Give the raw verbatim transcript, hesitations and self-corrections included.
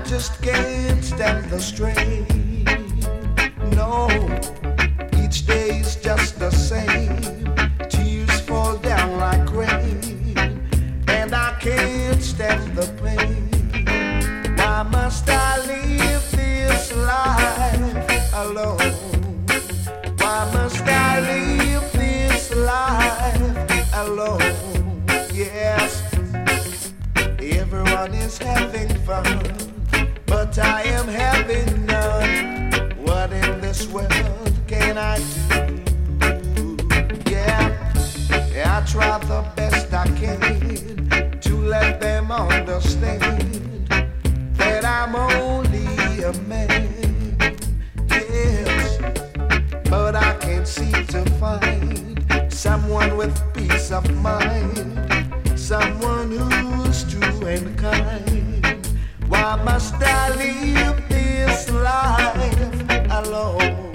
just can't stand the strain. No, each day is just the same. Tears fall down like rain, and I can't stand the pain. Why must I live this life alone? Why must I live this life alone? Yes, everyone is having fun, but I am having none. What in this world can I do? Yeah, I try the best I can to let them understand that I'm only a man. Yes, but I can't seem to find someone with peace of mind, someone who's true and kind. Why must I live this life alone?